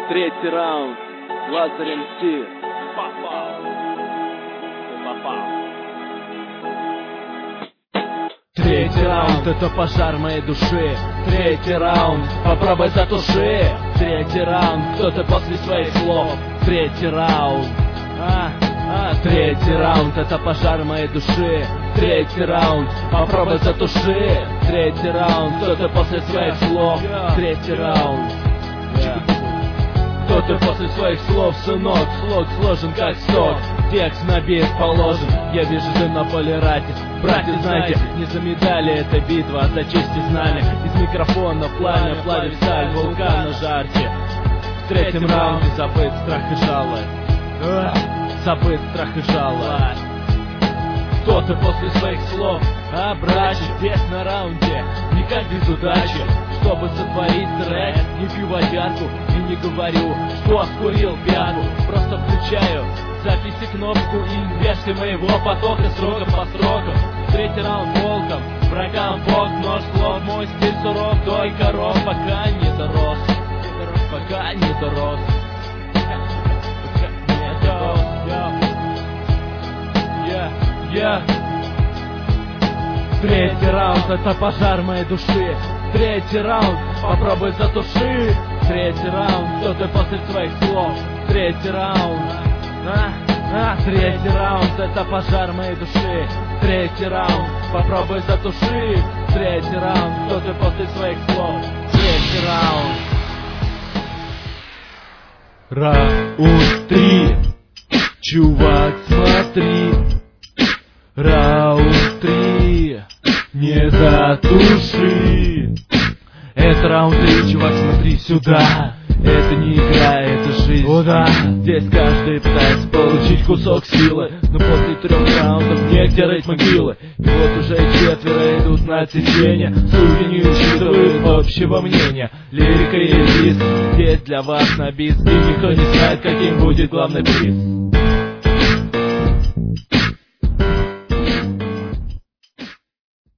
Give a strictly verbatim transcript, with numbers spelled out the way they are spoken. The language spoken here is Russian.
Третий раунд. Лазарь эм си. Попал. Ты попал. Третий раунд — это пожар моей души. Третий раунд — попробуй затуши. Третий раунд — кто ты после своих слов. Третий раунд. А, а, третий раунд — это пожар моей души. Третий раунд — попробуй затуши. Третий раунд — кто ты после своих слов. Третий раунд. Кто ты после своих слов, сынок? Слог сложен как сок, текст на бит положен. Я вижу дым на полирате. Братья, знаете, не за медали эта битва, а за честь и знамя. Из микрофона пламя плавит сталь, вулкан на жарке. В третьем раунде забыт страх и жалость. Забыт страх и жалость. Кто ты после своих слов? А, братья, здесь на раунде никак без удачи. Чтобы сотворить трек, не пью водярку и не говорю, что скурил пьяну. Просто включаю записи, кнопку и вешай моего потока сроком по срокам. Третий раунд волком, врагам бог, нож, слов, мой стиль суров, той коров, пока не дорос, пока не дорос, пока не дорос. Я, я. Третий раунд — это пожар моей души. Третий раунд — попробуй затуши. Третий раунд — кто ты после своих слов. Третий раунд. А, а, третий раунд — это пожар моей души. Третий раунд — попробуй затуши. Третий раунд — кто ты после своих слов. Третий раунд. Раунд три. Чувак, смотри. Раунд три. Не затуши. Это раунд три, чувак, смотри сюда. Это не игра, это жизнь. О, да. Здесь каждый пытается получить кусок силы, но после трех раундов негде рыть могилы. И вот уже четверо идут на отсечение. Судьи не учитывают общего мнения. Лирика и релиз здесь для вас на бис, и никто не знает, каким будет главный приз.